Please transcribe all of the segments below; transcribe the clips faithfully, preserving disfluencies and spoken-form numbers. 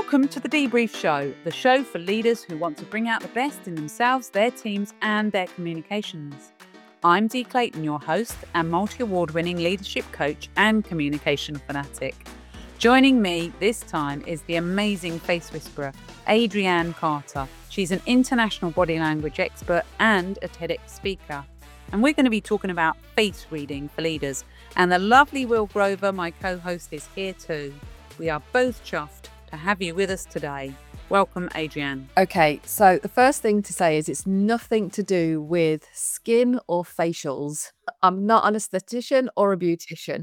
Welcome to the Debrief Show, the show for leaders who want to bring out the best in themselves, their teams, and their communications. I'm Dee Clayton, your host and multi-award winning leadership coach and communication fanatic. Joining me this time is the amazing face whisperer, Adrienne Carter. She's an international body language expert and a TEDx speaker. And we're going to be talking about face reading for leaders. And the lovely Will Grover, my co-host, is here too. We are both chuffed to have you with us today. Welcome, Adrienne. Okay, so the first thing to say is it's nothing to do with skin or facials. I'm not an esthetician or a beautician.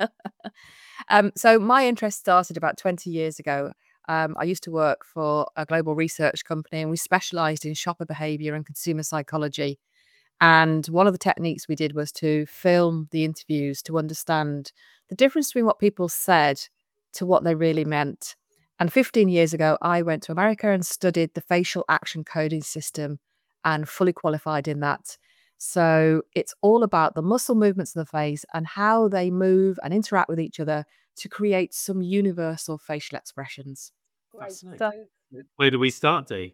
um, so my interest started about twenty years ago. Um, I used to work for a global research company and we specialized in shopper behavior and consumer psychology. And one of the techniques we did was to film the interviews to understand the difference between what people said to what they really meant. And fifteen years ago, I went to America and studied the facial action coding system and fully qualified in that. So it's all about the muscle movements of the face and how they move and interact with each other to create some universal facial expressions. Fascinating. So, where do we start, Dee?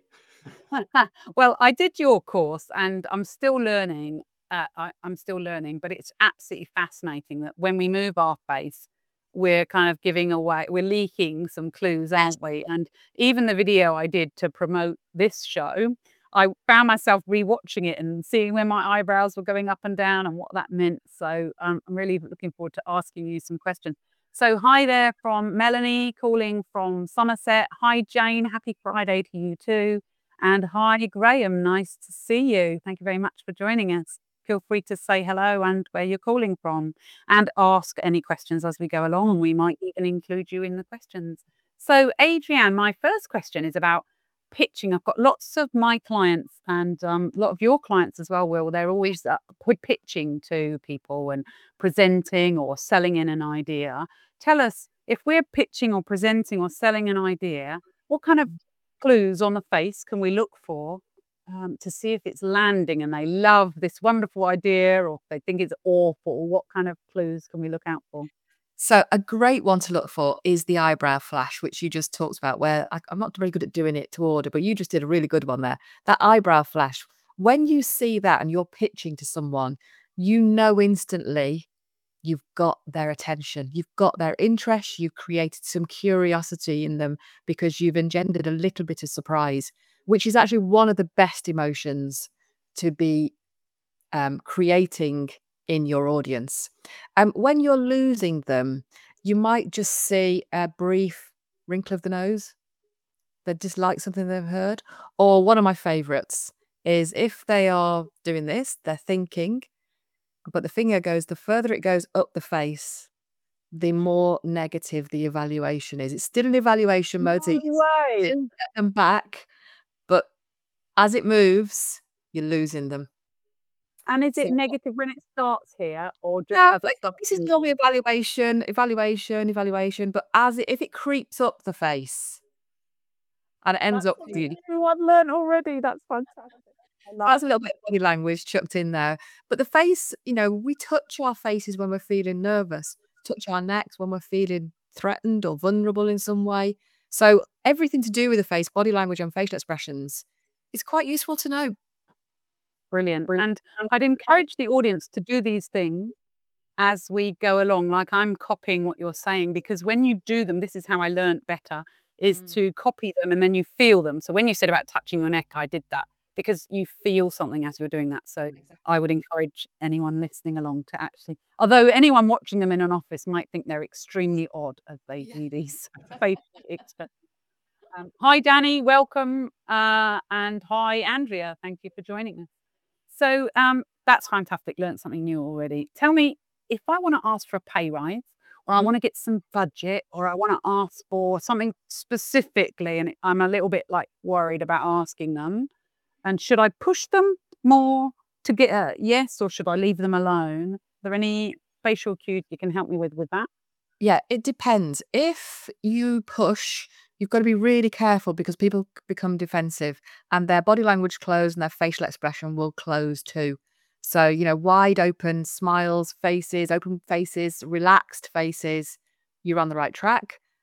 Well, I did your course and I'm still learning. Uh, I, I'm still learning, but it's absolutely fascinating that when we move our face, we're kind of giving away, we're leaking some clues, aren't we? And even the video I did to promote this show, I found myself rewatching it and seeing where my eyebrows were going up and down and what that meant. So um, I'm really looking forward to asking you some questions. So hi there from Melanie, calling from Somerset. Hi, Jane. Happy Friday to you too. And hi, Graham. Nice to see you. Thank you very much for joining us. Feel free to say hello and where you're calling from and ask any questions as we go along. We might even include you in the questions. So Adrienne, my first question is about pitching. I've got lots of my clients and um, a lot of your clients as well, Will. They're always uh, pitching to people and presenting or selling in an idea. Tell us, if we're pitching or presenting or selling an idea, what kind of clues on the face can we look for Um, to see if it's landing and they love this wonderful idea or if they think it's awful? What kind of clues can we look out for? So a great one to look for is the eyebrow flash, which you just talked about, where I, I'm not very good at doing it to order, but you just did a really good one there. That eyebrow flash, when you see that and you're pitching to someone, you know instantly you've got their attention, you've got their interest, you've created some curiosity in them because you've engendered a little bit of surprise, which is actually one of the best emotions to be um, creating in your audience. Um, when you're losing them, you might just see a brief wrinkle of the nose. They dislike something they've heard. Or one of my favorites is if they are doing this, they're thinking, but the finger goes, the further it goes up the face, the more negative the evaluation is. It's still an evaluation mode. So No way. get them back, but as it moves, you're losing them. And is it So- negative when it starts here or just No, as like, it this is stops? normally evaluation, evaluation, evaluation. But as it, if it creeps up the face and it ends That's up, what the, everyone learned already. That's fantastic. I love that's a little bit of body language chucked in there. But the face, you know, we touch our faces when we're feeling nervous, touch our necks when we're feeling threatened or vulnerable in some way. So everything to do with the face, body language, and facial expressions is quite useful to know. Brilliant. And I'd encourage the audience to do these things as we go along, like I'm copying what you're saying, because when you do them, this is how I learned better, is Mm. to copy them and then you feel them. So when you said about touching your neck, I did that because you feel something as you're doing that. So I would encourage anyone listening along to actually, although anyone watching them in an office might think they're extremely odd as they Yeah. do these face expressions. Um, hi, Danny, welcome. Uh, and hi, Andrea, thank you for joining us. So um, that's fantastic. Learned something new already. Tell me, if I want to ask for a pay rise, or I want to get some budget, or I want to ask for something specifically, and I'm a little bit like worried about asking them, and should I push them more to get a yes, or should I leave them alone? Are there any facial cues you can help me with with that? Yeah, it depends. If you push, you've got to be really careful because people c- become defensive and their body language close and their facial expression will close too. So, you know, wide open smiles, faces, open faces, relaxed faces, you're on the right track.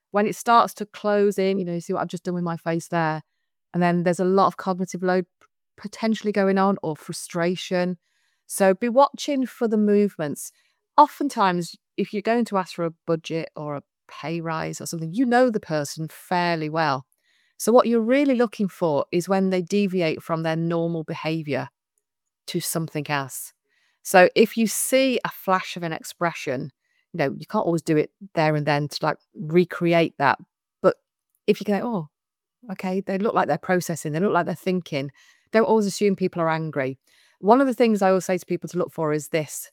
When it starts to close in, you know, you see what I've just done with my face there, and then there's a lot of cognitive load potentially going on or frustration. So be watching for the movements. Oftentimes, if you're going to ask for a budget or a pay rise or something, you know the person fairly well. So what you're really looking for is when they deviate from their normal behavior to something else. So if you see a flash of an expression, you know, you can't always do it there and then to like recreate that. But if you go, oh, okay, they look like they're processing, they look like they're thinking, don't always assume people are angry. One of the things I always say to people to look for is this,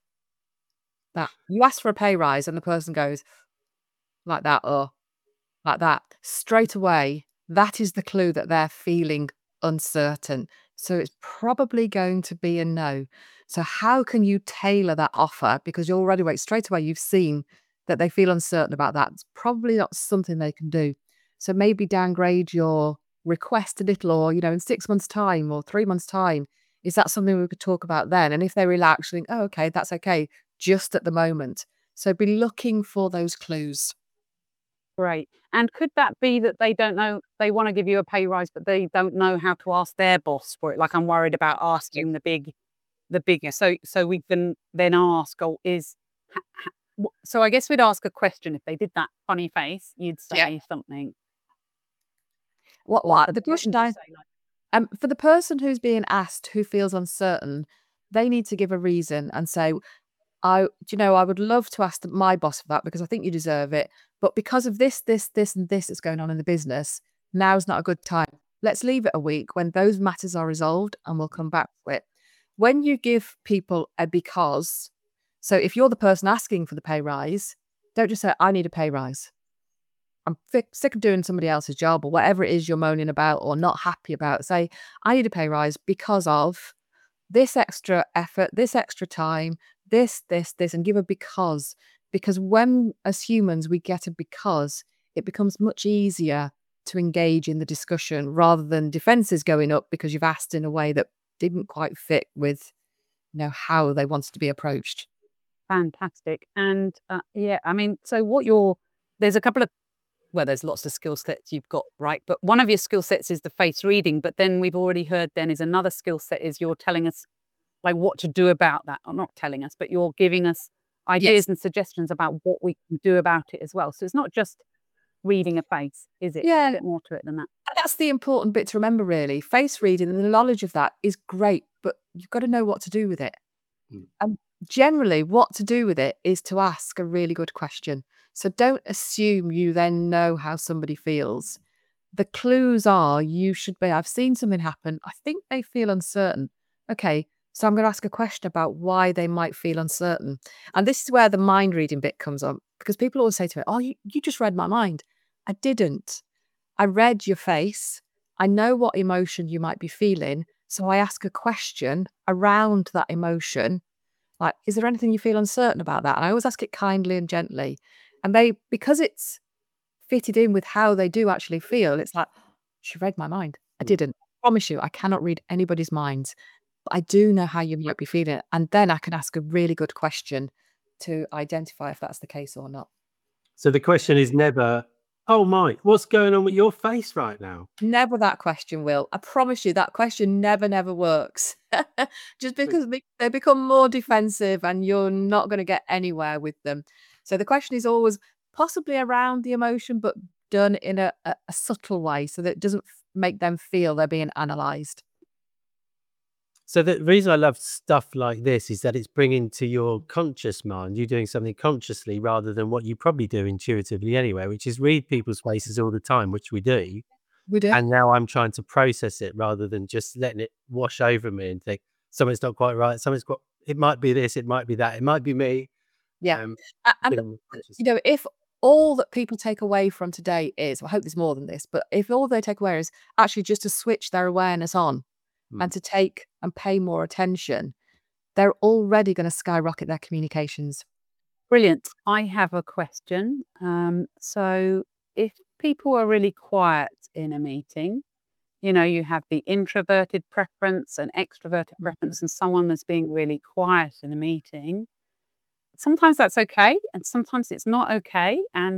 that you ask for a pay rise and the person goes like that or like that. Straight away, that is the clue that they're feeling uncertain. So it's probably going to be a no. So how can you tailor that offer? Because you're already, wait, straight away, you've seen that they feel uncertain about that. It's probably not something they can do. So maybe downgrade your request a little, or, you know, in six months' time or three months' time, is that something we could talk about then? And if they relax, think, oh, okay, that's okay, just at the moment. So be looking for those clues. Great. And could that be that they don't know, they want to give you a pay rise, but they don't know how to ask their boss for it? Like, I'm worried about asking the big, the bigger. So, so we can then ask, oh, is, ha- ha- wh- so I guess we'd ask a question. If they did that funny face, you'd say Yeah. something. What, what? The question I, Say like, um, for the person who's being asked who feels uncertain, they need to give a reason and say, I, do you know, I would love to ask the- my boss for that because I think you deserve it. But because of this, this, this, and this that's going on in the business, now's not a good time. Let's leave it a week when those matters are resolved and we'll come back to it. When you give people a because, so if you're the person asking for the pay rise, don't just say, I need a pay rise. I'm fi- sick of doing somebody else's job or whatever it is you're moaning about or not happy about. Say, I need a pay rise because of this extra effort, this extra time, this, this, this, and give a because. Because when, as humans, we get a because, it becomes much easier to engage in the discussion rather than defenses going up because you've asked in a way that didn't quite fit with, you know, how they wanted to be approached. fantastic. And uh, yeah, I mean, so what you're, there's a couple of, well, there's lots of skill sets you've got, right? But one of your skill sets is the face reading. But then we've already heard then is another skill set is you're telling us like what to do about that, or not telling us, but you're giving us ideas Yes. and suggestions about what we can do about it as well. So it's not just reading a face, is it? Yeah. A bit more to it than that. That's the important bit to remember, really. Face reading and the knowledge of that is great, but you've got to know what to do with it. Mm. And generally, what to do with it is to ask a really good question. So don't assume you then know how somebody feels. The clues are you should be, I've seen something happen. I think they feel uncertain. Okay, so I'm going to ask a question about why they might feel uncertain. And this is where the mind reading bit comes on because people always say to me, oh, you, you just read my mind. I didn't. I read your face. I know what emotion you might be feeling. So I ask a question around that emotion. Like, is there anything you feel uncertain about that? And I always ask it kindly and gently. And they, because it's fitted in with how they do actually feel, it's like, she read my mind. I Mm. didn't. I promise you, I cannot read anybody's minds. But I do know how you might be feeling. And then I can ask a really good question to identify if that's the case or not. So the question is never, oh, Mike, what's going on with your face right now? Never that question, Will. I promise you that question never, never works. Just because they- they become more defensive and you're not going to get anywhere with them. So the question is always possibly around the emotion, but done in a, a, a subtle way so that it doesn't f- make them feel they're being analysed. So the reason I love stuff like this is that it's bringing to your conscious mind, you doing something consciously rather than what you probably do intuitively anyway, which is read people's faces all the time, which we do. We do. And now I'm trying to process it rather than just letting it wash over me and think something's not quite right. Something's got, it might be this, it might be that, it might be me. Yeah. Um, A- And, being conscious. you know, if all that people take away from today is, well, I hope there's more than this, but if all they take away is actually just to switch their awareness on Mm. and to take and pay more attention, they're already going to skyrocket their communications. Brilliant. I have a question. Um, so if people are really quiet in a meeting, you know, you have the introverted preference and extroverted preference, and someone that's being really quiet in a meeting. Sometimes that's okay, and sometimes it's not okay. And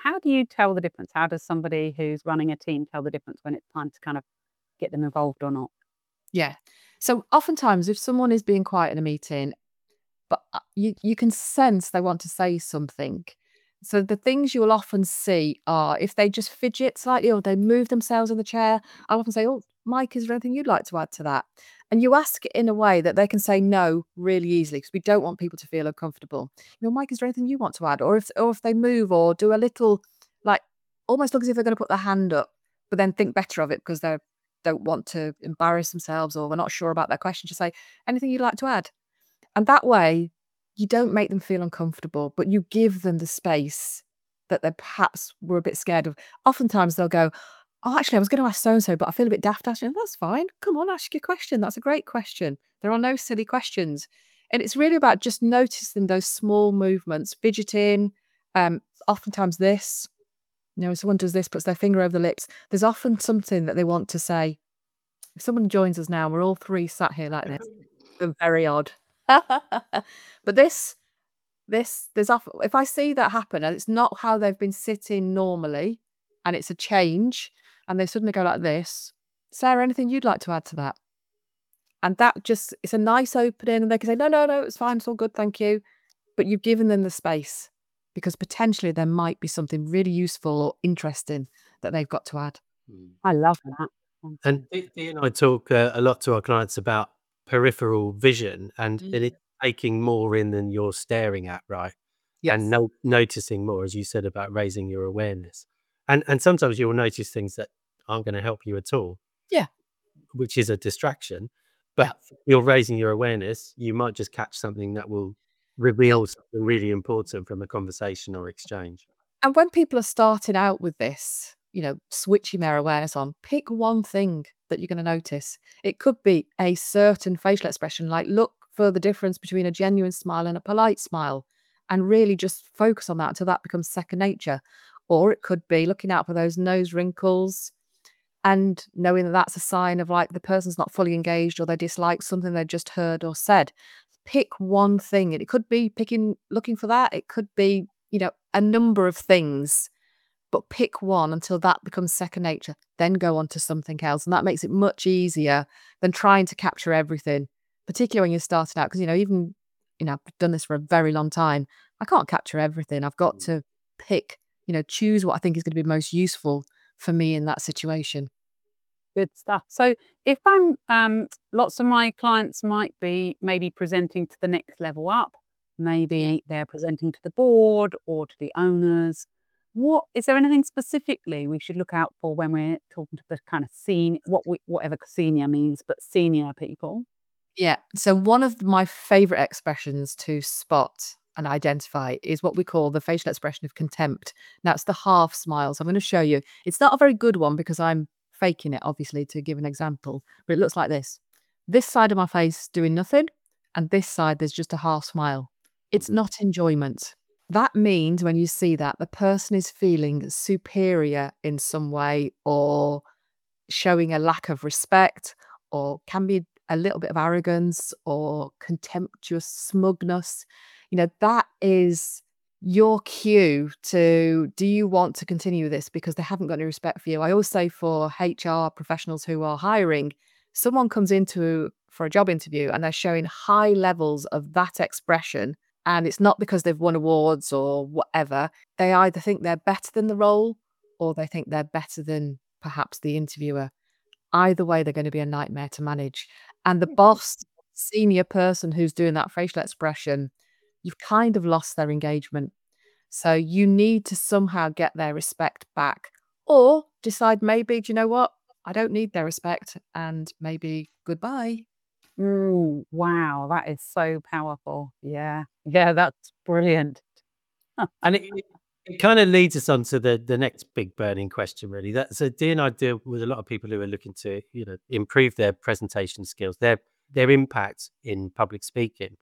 how do you tell the difference? How does somebody who's running a team tell the difference when it's time to kind of get them involved or not? Yeah. So oftentimes, if someone is being quiet in a meeting, but uh, you you can sense they want to say something. So the things you'll often see are if they just fidget slightly or they move themselves in the chair. I'll often say, "Oh, Mike, is there anything you'd like to add to that?" And you ask it in a way that they can say no really easily because we don't want people to feel uncomfortable. You know, Mike, is there anything you want to add? Or if or if they move or do a little like almost look as if they're going to put their hand up, but then think better of it because they don't want to embarrass themselves or they're not sure about their question. Just say, anything you'd like to add? And that way, you don't make them feel uncomfortable, but you give them the space that they perhaps were a bit scared of. Oftentimes they'll go, "Oh, actually, I was going to ask so and so, but I feel a bit daft asking." That's fine. Come on, ask your question. That's a great question. There are no silly questions. And it's really about just noticing those small movements, fidgeting, um, oftentimes this. You know, if someone does this, puts their finger over the lips, there's often something that they want to say. If someone joins us now, we're all three sat here like this. They're very odd. But this, this, there's often, if I see that happen and it's not how they've been sitting normally and it's a change and they suddenly go like this, Sarah, anything you'd like to add to that? And that just, it's a nice opening and they can say, no, no, no, it's fine, it's all good, thank you. But you've given them the space because potentially there might be something really useful or interesting that they've got to add. Mm. I love that. And Dee Dee and I talk uh, a lot to our clients about peripheral vision and Mm. it taking more in than you're staring at, right? And Yes. no, noticing more, as you said, about raising your awareness. And and sometimes you'll notice things that aren't going to help you at all, Yeah. which is a distraction. Yeah. But you're raising your awareness, you might just catch something that will reveal something really important from a conversation or exchange. And when people are starting out with this, you know, switching their awareness on, pick one thing that you're going to notice. It could be a certain facial expression, like look for the difference between a genuine smile and a polite smile, and really just focus on that until that becomes second nature. Or it could be looking out for those nose wrinkles and knowing that that's a sign of like the person's not fully engaged or they dislike something they just heard or said. Pick one thing. And it could be picking, looking for that. It could be, you know, a number of things, but pick one until that becomes second nature. Then go on to something else. And that makes it much easier than trying to capture everything, particularly when you're starting out. Because, you know, even, you know, I've done this for a very long time. I can't capture everything. I've got to pick, you know, choose what I think is going to be most useful for me in that situation. Good stuff. So if I'm, um, lots of my clients might be maybe presenting to the next level up, maybe they're presenting to the board or to the owners. What is there anything specifically we should look out for when we're talking to the kind of senior, what we, whatever senior means, but senior people? Yeah. So one of my favorite expressions to spot and identify is what we call the facial expression of contempt. Now it's the half smile. So I'm going to show you. It's not a very good one because I'm faking it, obviously, to give an example, but it looks like this. This side of my face doing nothing, and this side there's just a half smile. It's not enjoyment. That means when you see that, the person is feeling superior in some way or showing a lack of respect or can be a little bit of arrogance or contemptuous smugness. You know, that is your cue to, do you want to continue this because they haven't got any respect for you? I always say for H R professionals who are hiring, someone comes into for a job interview and they're showing high levels of that expression, and it's not because they've won awards or whatever. They either think they're better than the role or they think they're better than perhaps the interviewer. Either way, they're going to be a nightmare to manage. And the boss, senior person who's doing that facial expression, you've kind of lost their engagement. So you need to somehow get their respect back or decide maybe, do you know what? I don't need their respect and maybe goodbye. Ooh, wow, that is so powerful. Yeah. Yeah, that's brilliant. And it, it, it kind of leads us on to the, the next big burning question, really. That so Dee and I deal with a lot of people who are looking to, you know, improve their presentation skills, their their impact in public speaking.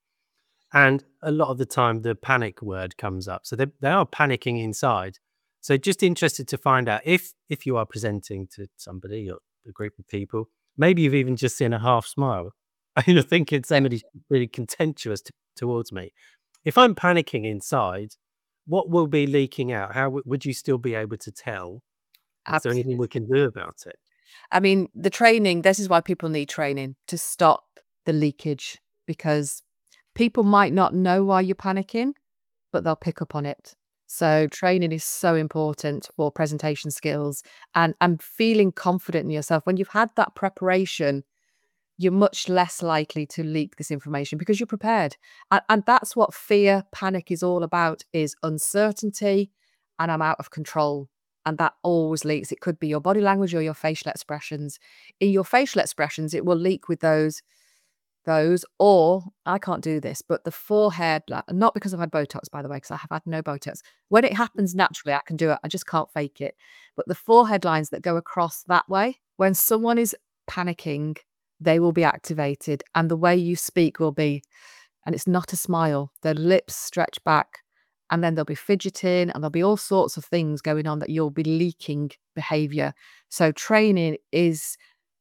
And a lot of the time the panic word comes up. So they they are panicking inside. So just interested to find out if if you are presenting to somebody or a group of people, maybe you've even just seen a half smile. You're thinking somebody's really contemptuous t- towards me. If I'm panicking inside, what will be leaking out? How w- would you still be able to tell? Is there anything we Absolutely. can do about it? I mean, the training, this is why people need training to stop the leakage, because people might not know why you're panicking, but they'll pick up on it. So training is so important for presentation skills and and feeling confident in yourself. When you've had that preparation, you're much less likely to leak this information because you're prepared. And, and that's what fear, panic is all about, is uncertainty and I'm out of control. And that always leaks. It could be your body language or your facial expressions. In your facial expressions, it will leak with those those, or I can't do this, but the forehead, like, not because I've had Botox, by the way, because I have had no Botox. When it happens naturally, I can do it. I just can't fake it. But the forehead lines that go across that way, when someone is panicking, they will be activated. And the way you speak will be, and it's not a smile, their lips stretch back, and then they'll be fidgeting, and there'll be all sorts of things going on that you'll be leaking behavior. So training is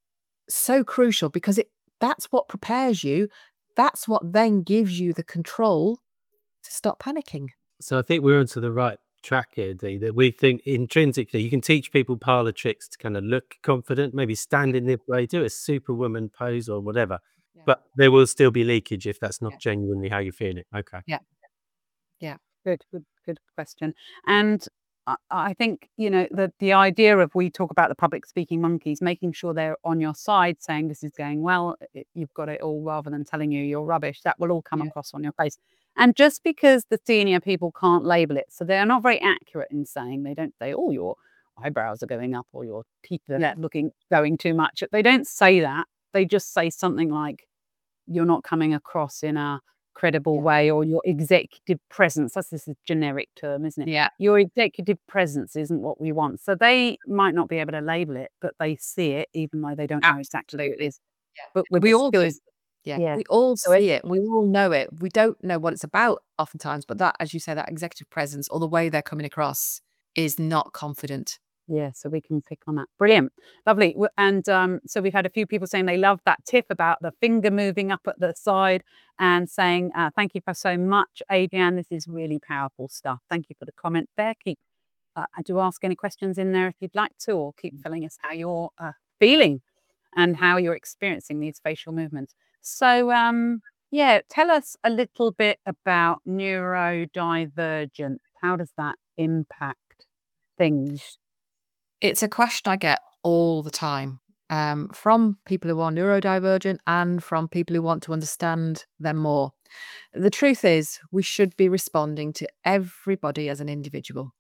so crucial because it that's what prepares you. That's what then gives you the control to stop panicking. So I think we're onto the right track here, Dee, that we think intrinsically you can teach people parlor tricks to kind of look confident, maybe stand in this way, do a superwoman pose or whatever, Yeah. but there will still be leakage if that's not Yeah. genuinely how you're feeling. Okay. Yeah. Yeah. Good, good, good question. And I, I think, you know, the the idea of, we talk about the public speaking monkeys, making sure they're on your side, saying this is going well, it, you've got it all, rather than telling you you're rubbish. That will all come Yeah. across on your face. And just because the senior people can't label it, so they're not very accurate in saying, they don't say, oh, your eyebrows are going up or your teeth are Yeah. looking going too much. They don't say that. They just say something like, you're not coming across in a credible Yeah. way, or your executive presence. That's this is a generic term, isn't it? Yeah. Your executive presence isn't what we want. So they might not be able to label it, but they see it, even though they don't know exactly what it is. Yeah. But with We the all do. skills, Yeah. yeah. We all So it, see it. We all know it. We don't know what it's about oftentimes, but that, as you say, that executive presence or the way they're coming across is not confident. yeah, so we can pick on that. Brilliant. Lovely. W- And um, so we've had a few people saying they love that tip about the finger moving up at the side, and saying, uh, thank you for so much, Adrienne. This is really powerful stuff. Thank you for the comment there. Keep uh, do ask any questions in there if you'd like to, or keep telling us how you're uh, feeling and how you're experiencing these facial movements. So, um, yeah, tell us a little bit about neurodivergent. How does that impact things? It's a question I get all the time, um, from people who are neurodivergent and from people who want to understand them more. The truth is, we should be responding to everybody as an individual,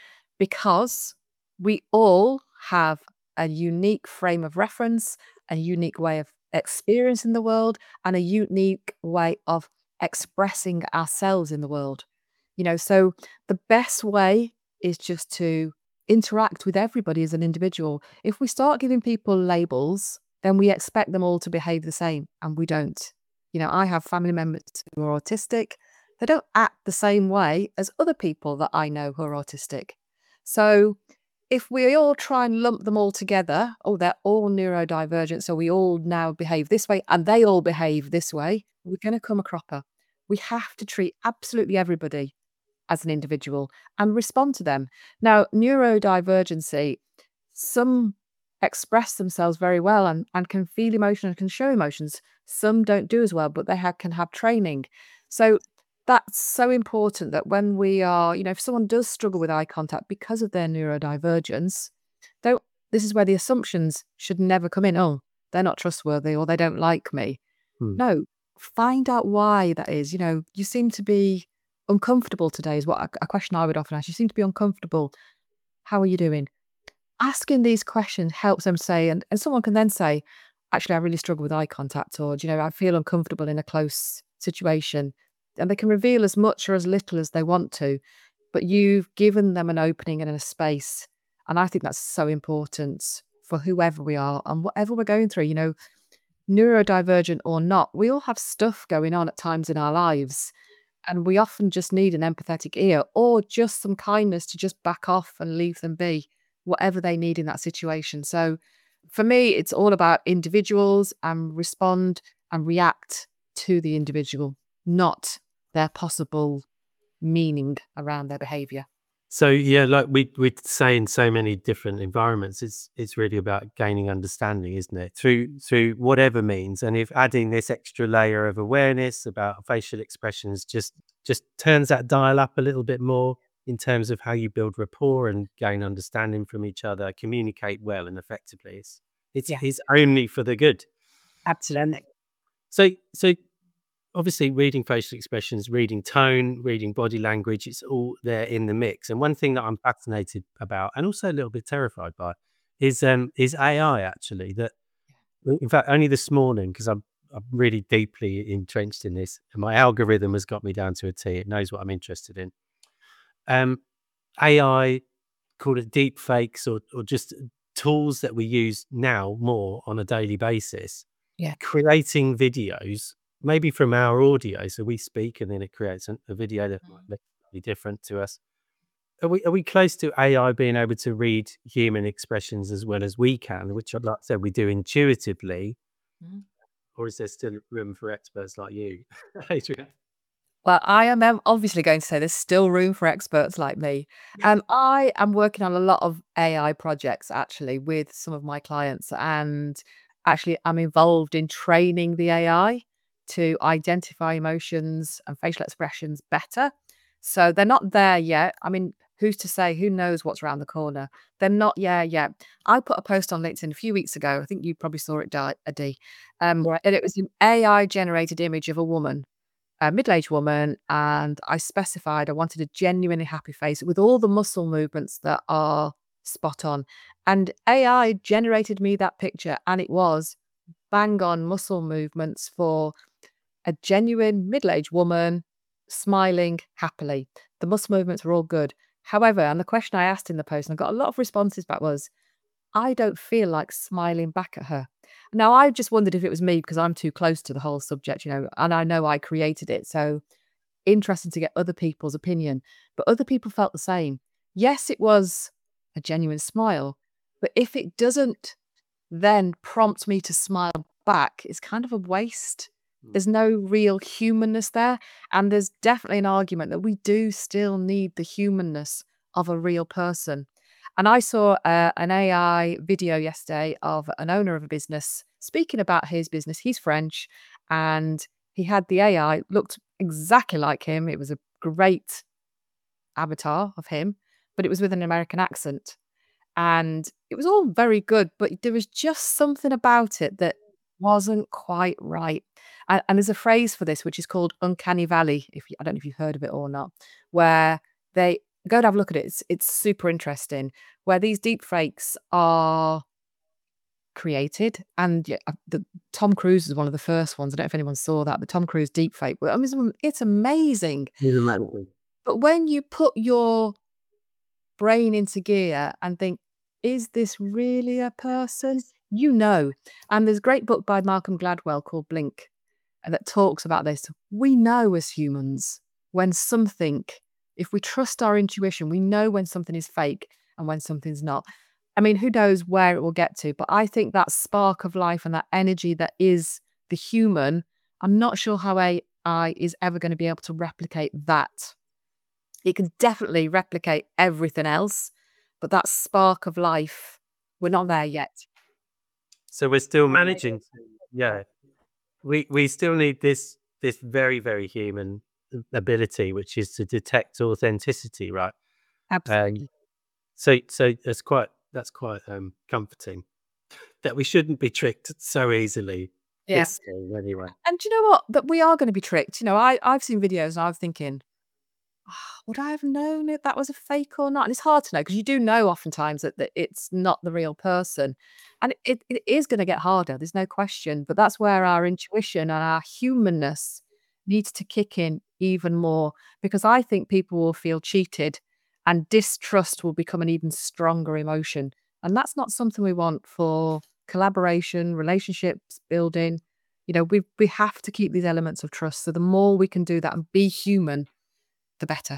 because we all have a unique frame of reference, a unique way of experiencing the world, and a unique way of expressing ourselves in the world. You know, so the best way is just to interact with everybody as an individual. If we start giving people labels, then we expect them all to behave the same, and we don't. You know, I have family members who are autistic. They don't act the same way as other people that I know who are autistic. So if we all try and lump them all together, oh, they're all neurodivergent, so we all now behave this way and they all behave this way, we're going to come a cropper. We have to treat absolutely everybody as an individual and respond to them. Now, neurodivergency, some express themselves very well and, and can feel emotion and can show emotions. Some don't do as well, but they have, can have training. So that's so important that when we are, you know, if someone does struggle with eye contact because of their neurodivergence, don't, this is where the assumptions should never come in. Oh, they're not trustworthy or they don't like me. Hmm. No, find out why that is. You know, you seem to be uncomfortable today, is what a, a question I would often ask. You seem to be uncomfortable. How are you doing? Asking these questions helps them say, and, and someone can then say, actually, I really struggle with eye contact, or, do you know, I feel uncomfortable in a close situation. And they can reveal as much or as little as they want to, but you've given them an opening and a space. And I think that's so important for whoever we are and whatever we're going through, you know, neurodivergent or not, we all have stuff going on at times in our lives. And we often just need an empathetic ear or just some kindness to just back off and leave them be, whatever they need in that situation. So for me, it's all about individuals and respond and react to the individual, not their possible meaning around their behavior. So yeah, like we we say in so many different environments, it's it's really about gaining understanding, isn't it? Through through whatever means, and if adding this extra layer of awareness about facial expressions just just turns that dial up a little bit more in terms of how you build rapport and gain understanding from each other, communicate well and effectively, it's it's, Yeah, it's only for the good. absolutely. So so obviously reading facial expressions, reading tone, reading body language, it's all there in the mix. And one thing that I'm fascinated about and also a little bit terrified by is um is A I actually. That in fact only this morning, because I'm I'm really deeply entrenched in this, and my algorithm has got me down to a T. It knows what I'm interested in. Um A I, call it deep fakes or or just tools that we use now more on a daily basis, Yeah. creating videos, maybe from our audio. So we speak and then it creates an- a video that might look slightly different to us. Are we are we close to A I being able to read human expressions as well as we can, which like I said we do intuitively, Mhm. or is there still room for experts like you, Adrian? Well, I am um, obviously going to say there's still room for experts like me. Um, I am working on a lot of A I projects actually with some of my clients, and actually I'm involved in training the A I to identify emotions and facial expressions better. So they're not there yet. I mean, who's to say? Who knows what's around the corner? They're not there yet. I put a post on LinkedIn a few weeks ago. I think you probably saw it, Di- Adi. Um, Right. and it was an A I generated image of a woman, a middle-aged woman, and I specified I wanted a genuinely happy face with all the muscle movements that are spot on. And A I generated me that picture, and it was bang on muscle movements for a genuine middle-aged woman smiling happily. The muscle movements were all good. However, and the question I asked in the post, and I got a lot of responses back, was I don't feel like smiling back at her. Now, I just wondered if it was me because I'm too close to the whole subject, you know, and I know I created it. So interesting to get other people's opinion. But other people felt the same. Yes, it was a genuine smile, but if it doesn't then prompt me to smile back, it's kind of a waste. Mm. There's no real humanness there. And there's definitely an argument that we do still need the humanness of a real person. And I saw uh, an A I video yesterday of an owner of a business speaking about his business. He's French, and he had the A I, looked exactly like him. It was a great avatar of him, but it was with an American accent. And it was all very good, but there was just something about it that wasn't quite right. And, and there's a phrase for this, which is called uncanny valley. If you, I don't know if you've heard of it or not, where they go and have a look at it. It's, it's super interesting. Where these deep fakes are created, and yeah, uh, the Tom Cruise is one of the first ones. I don't know if anyone saw that. The Tom Cruise deep fake. Well, I mean, it's it's amazing. But when you put your brain into gear and think, is this really a person? You know. And there's a great book by Malcolm Gladwell called Blink, and that talks about this. We know as humans when something, if we trust our intuition, we know when something is fake and when something's not. I mean, who knows where it will get to, but I think that spark of life and that energy that is the human, I'm not sure how A I is ever going to be able to replicate that. It can definitely replicate everything else, but that spark of life, we're not there yet. So we're still managing. to- Yeah, we we still need this this very very human ability, which is to detect authenticity, right? Absolutely. Um, so so that's quite that's quite um, comforting that we shouldn't be tricked so easily. Yeah. This time, anyway. And do you know what? That we are going to be tricked. You know, I, I've seen videos and I'm thinking, "Ah, would I have known if that was a fake or not?" And it's hard to know because you do know oftentimes that, that it's not the real person. And it, it is going to get harder. There's no question. But that's where our intuition and our humanness needs to kick in even more, because I think people will feel cheated and distrust will become an even stronger emotion. And that's not something we want for collaboration, relationships building. You know, we we have to keep these elements of trust. So the more we can do that and be human, the better.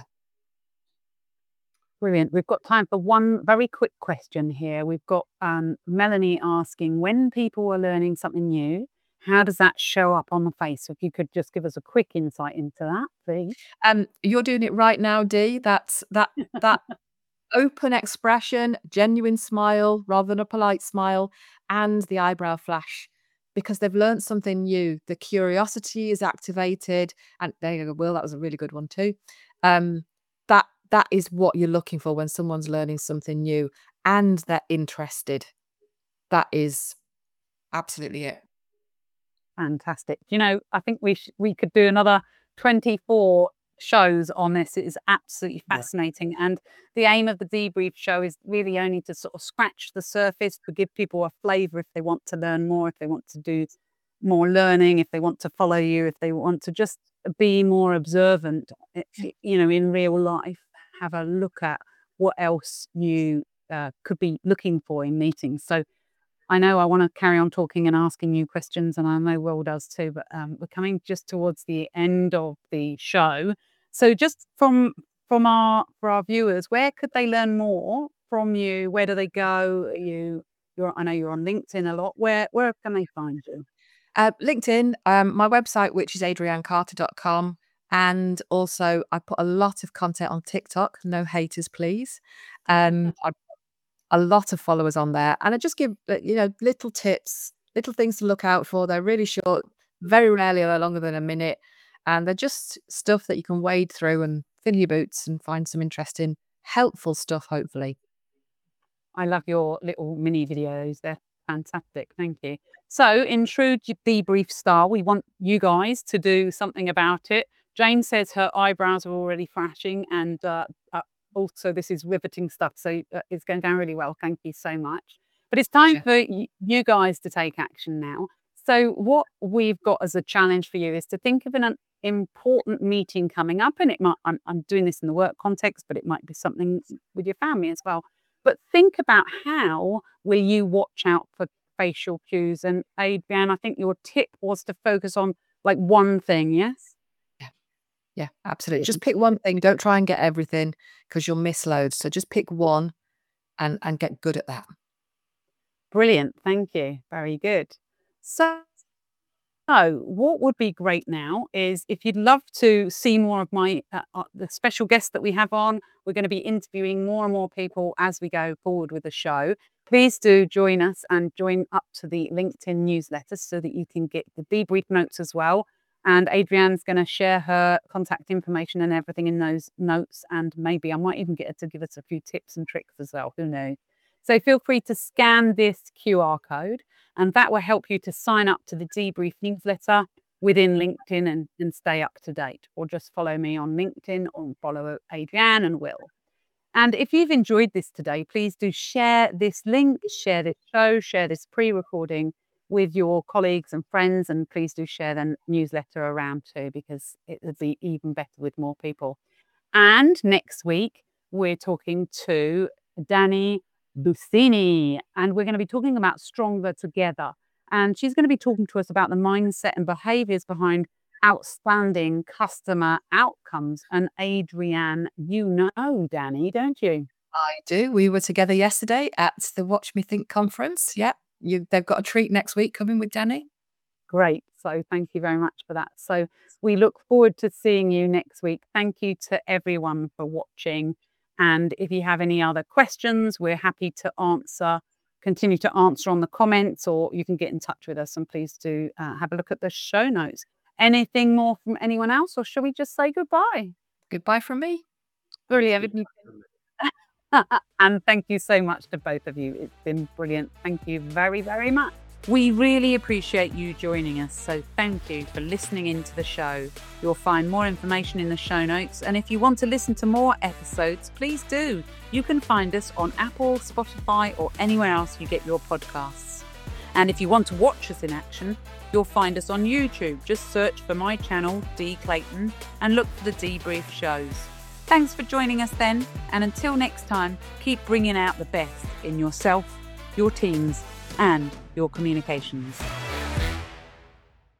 Brilliant. We've got time for one very quick question here. We've got um, Melanie asking, when people are learning something new, how does that show up on the face? If you could just give us a quick insight into that, please. Um, you're doing it right now, Dee. That's that that open expression, genuine smile rather than a polite smile, and the eyebrow flash, because they've learned something new. The curiosity is activated, and there you go, Will. That was a really good one too. Um, that that is what you're looking for when someone's learning something new and they're interested. That is absolutely it. Fantastic. You know, I think we sh- we could do another twenty-four shows on this. It is absolutely Yeah. fascinating. And the aim of the debrief show is really only to sort of scratch the surface, to give people a flavour if they want to learn more, if they want to do more learning, if they want to follow you, if they want to just be more observant, i- i- you know, in real life, have a look at what else you uh, could be looking for in meetings. So I know I want to carry on talking and asking you questions, and I know Will does too, but um, we're coming just towards the end of the show. So just from from our for our viewers, where could they learn more from you? Where do they go? Are you you're I know you're on LinkedIn a lot. Where where can they find you? Uh, LinkedIn, um, my website, which is adrienne carter dot com. And also, I put a lot of content on TikTok. No haters, please. Um, I a lot of followers on there, and I just give uh, you know little tips, little things to look out for. They're really short, very rarely are they longer than a minute, and they're just stuff that you can wade through and fill your boots and find some interesting, helpful stuff. Hopefully, I love your little mini videos. They're fantastic. Thank you. So, in true d- debrief style, we want you guys to do something about it. Jane says her eyebrows are already flashing, and uh, uh, also this is riveting stuff. So, uh, it's going down really well. Thank you so much. But it's time Sure. for y- you guys to take action now. So, what we've got as a challenge for you is to think of an an important meeting coming up, and it might. I'm, I'm doing this in the work context, but it might be something with your family as well. But think about how will you watch out for facial cues. And Adrienne, I think your tip was to focus on like one thing, yes? yeah, yeah, absolutely. Just pick one thing. Don't try and get everything because you'll miss loads. So just pick one and and get good at that. Brilliant. Thank you. Very good. So, So, what would be great now is if you'd love to see more of my uh, uh, the special guests that we have on, we're going to be interviewing more and more people as we go forward with the show. Please do join us and join up to the LinkedIn newsletter so that you can get the debrief notes as well. And Adrienne's going to share her contact information and everything in those notes. And maybe I might even get her to give us a few tips and tricks as well. Who knows? So feel free to scan this Q R code, and that will help you to sign up to the debrief newsletter within LinkedIn and, and stay up to date. Or just follow me on LinkedIn or follow Adrienne and Will. And if you've enjoyed this today, please do share this link, share this show, share this pre-recording with your colleagues and friends. And please do share the newsletter around too, because it would be even better with more people. And next week, we're talking to Danny Bussini, and we're going to be talking about Stronger Together. And she's going to be talking to us about the mindset and behaviors behind outstanding customer outcomes. And Adrienne, you know Danny, don't you? I do. We were together yesterday at the Watch Me Think conference. Yeah, you, they've got a treat next week coming with Danny. Great. So thank you very much for that. So we look forward to seeing you next week. Thank you to everyone for watching. And if you have any other questions, we're happy to answer, continue to answer on the comments, or you can get in touch with us, and please do uh, have a look at the show notes. Anything more from anyone else, or shall we just say goodbye? Goodbye from me. Brilliant. And thank you so much to both of you. It's been brilliant. Thank you very, very much. We really appreciate you joining us, so thank you for listening into the show. You'll find more information in the show notes, and if you want to listen to more episodes, please do. You can find us on Apple, Spotify, or anywhere else you get your podcasts. And if you want to watch us in action, you'll find us on YouTube. Just search for my channel, Dee Clayton, and look for the debrief shows. Thanks for joining us then, and until next time, keep bringing out the best in yourself, your teams, and your communications.